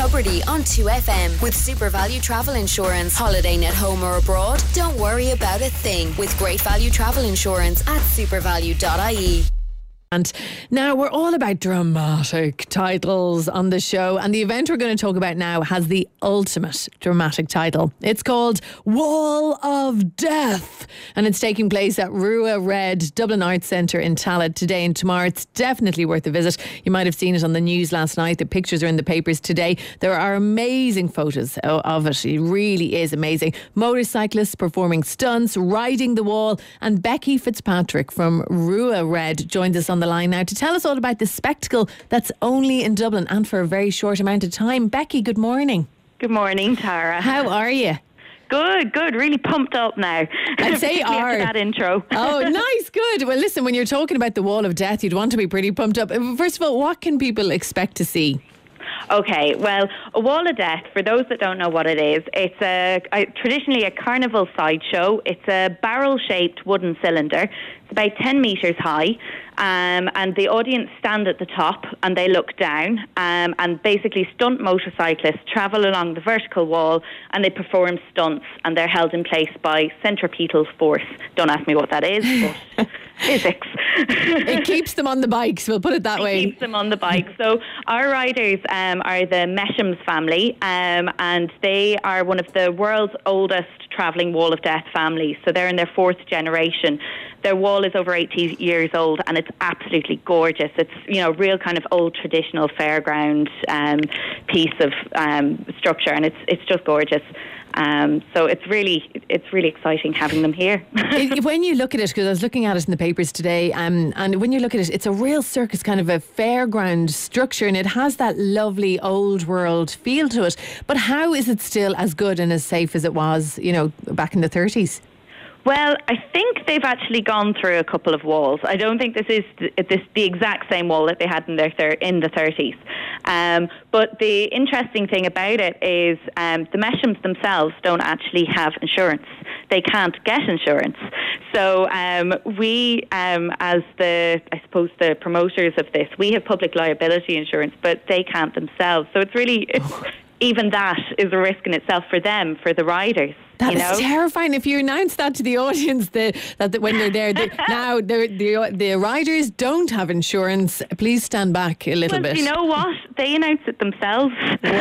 Tubridy on 2FM with Super Value Travel Insurance. Holidaying at home or abroad? Don't worry about a thing with Great Value Travel Insurance at supervalue.ie. And now we're all about dramatic titles on the show, and the event we're going to talk about now has the ultimate dramatic title. It's called Wall of Death, and it's taking place at Rua Red Dublin Arts Centre in Tallaght today and tomorrow. It's definitely worth a visit. You might have seen it on the news last night. The pictures are in the papers today. There are amazing photos of it. It really is amazing. Motorcyclists performing stunts, riding the wall, and Becky Fitzpatrick from Rua Red joins us on the line now to tell us all about this spectacle that's only in Dublin and for a very short amount of time. Becky, good morning. Good morning, Tara. How are you? Good. Really pumped up now. I'd say after that intro. Oh, nice, good. Well, listen, when you're talking about the Wall of Death, you'd want to be pretty pumped up. First of all, what can people expect to see? Okay, well, a Wall of Death, for those that don't know what it is, it's traditionally a carnival sideshow. It's a barrel-shaped wooden cylinder. It's about 10 metres high, and the audience stand at the top and they look down, and basically stunt motorcyclists travel along the vertical wall and they perform stunts, and they're held in place by centripetal force. Don't ask me what that is, but physics. It keeps them on the bikes, we'll put it that way. It keeps them on the bike. So our riders are the Meshams family, and they are one of the world's oldest travelling Wall of Death families. So they're in their fourth generation. Their wall is over 80 years old, and it's absolutely gorgeous. It's, real kind of old traditional fairground piece of structure, and it's just gorgeous. So it's really exciting having them here. When you look at it, because I was looking at it in the papers today, and when you look at it, it's a real circus, kind of a fairground structure, and it has that lovely old world feel to it. But how is it still as good and as safe as it was, back in the 30s? Well, I think they've actually gone through a couple of walls. I don't think this is the exact same wall that they had in the 30s. But the interesting thing about it is the Meshams themselves don't actually have insurance. They can't get insurance. So we, as the promoters of this, we have public liability insurance, but they can't themselves. So it's really... Even that is a risk in itself for them, for the riders. That's terrifying. If you announce that to the audience, that when they're there, now the riders don't have insurance, please stand back a little bit. You know what? They announce it themselves.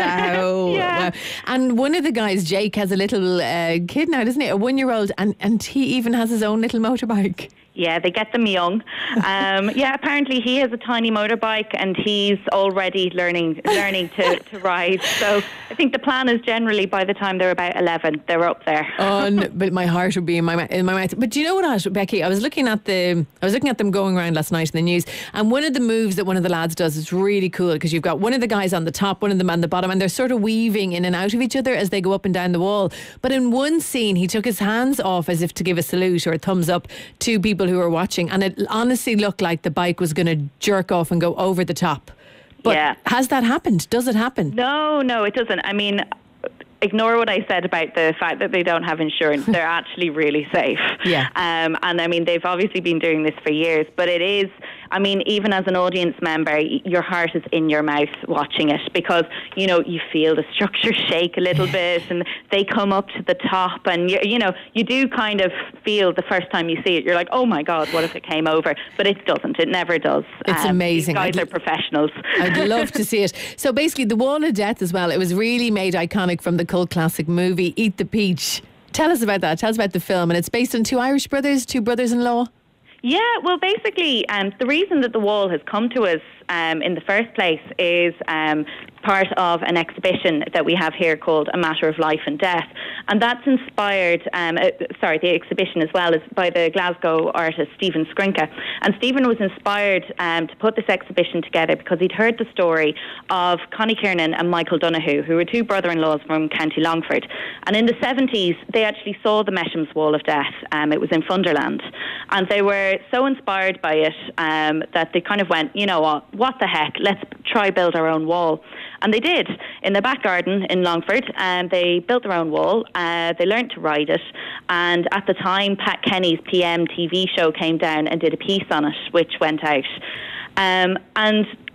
Wow. Yeah. Wow. And one of the guys, Jake, has a little kid now, doesn't he? A 1-year-old, and he even has his own little motorbike. Yeah, they get them young. Apparently he has a tiny motorbike and he's already learning to ride. So I think the plan is generally by the time they're about 11, they're up there. But my heart would be in my mouth. But do you know what, Becky? I was looking at them going around last night in the news, and one of the moves that one of the lads does is really cool, because you've got one of the guys on the top, one of them on the bottom, and they're sort of weaving in and out of each other as they go up and down the wall. But in one scene, he took his hands off as if to give a salute or a thumbs up to people who were watching, and it honestly looked like the bike was going to jerk off and go over the top. But has that happened? Does it happen? No, it doesn't. I mean, ignore what I said about the fact that they don't have insurance. They're actually really safe. Yeah. And I mean, they've obviously been doing this for years, but it is, I mean, even as an audience member, your heart is in your mouth watching it, because, you feel the structure shake a little bit, and they come up to the top, and, you do kind of feel the first time you see it, you're like, oh my God, what if it came over? But it doesn't. It never does. It's amazing. These guys are professionals. I'd love to see it. So basically, the Wall of Death as well, it was really made iconic from the cult classic movie Eat the Peach. Tell us about that. Tell us about the film. And it's based on two Irish brothers, two brothers-in-law. Yeah, well, basically, the reason that the wall has come to us in the first place is part of an exhibition that we have here called A Matter of Life and Death. And that's inspired, the exhibition as well is by the Glasgow artist Stephen Skrinka. And Stephen was inspired to put this exhibition together because he'd heard the story of Connie Kiernan and Michael Donoghue, who were two brother-in-laws from County Longford. And in the 70s, they actually saw the Meshams Wall of Death. It was in Funderland. And they were so inspired by it that they kind of went, you know what the heck, let's try build our own wall. And they did, in their back garden in Longford. They built their own wall. They learned to ride it. And at the time, Pat Kenny's PM TV show came down and did a piece on it, which went out. And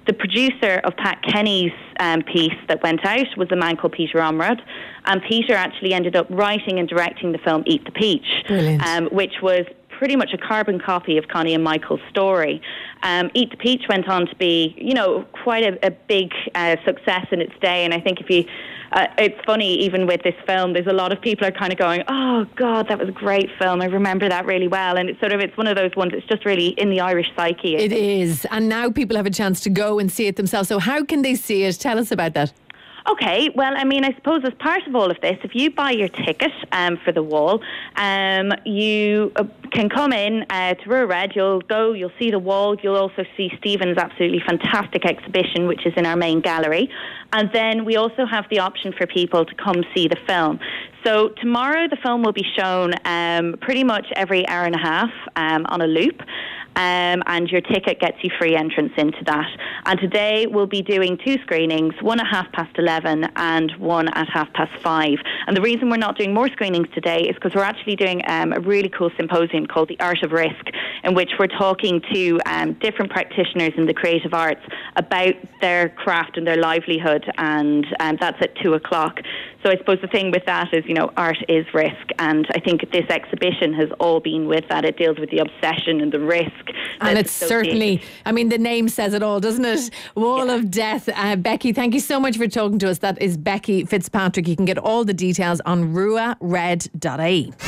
the producer of Pat Kenny's piece that went out was a man called Peter Omrod, and Peter actually ended up writing and directing the film Eat the Peach, which was pretty much a carbon copy of Connie and Michael's story. Eat the Peach went on to be, quite a big success in its day, and I think it's funny, even with this film, there's a lot of people are kind of going, oh God, that was a great film, I remember that really well, and it's one of those ones that's just really in the Irish psyche. It is, and now people have a chance to go and see it themselves, so how can they see it? Tell us about that. Okay, well, I mean, I suppose as part of all of this, if you buy your ticket for The Wall, you can come in to Rua Red, you'll see The Wall, you'll also see Stephen's absolutely fantastic exhibition, which is in our main gallery. And then we also have the option for people to come see the film. So tomorrow the film will be shown pretty much every hour and a half on a loop. And your ticket gets you free entrance into that. And today we'll be doing 2 screenings, one at 11:30 and one at 5:30. And the reason we're not doing more screenings today is because we're actually doing a really cool symposium called The Art of Risk, in which we're talking to different practitioners in the creative arts about their craft and their livelihood, and that's at 2:00. So I suppose the thing with that is, art is risk, and I think this exhibition has all been with that. It deals with the obsession and the risk. And it's certainly, I mean, the name says it all, doesn't it? Wall of Death. Becky, thank you so much for talking to us. That is Becky Fitzpatrick. You can get all the details on ruared.ie.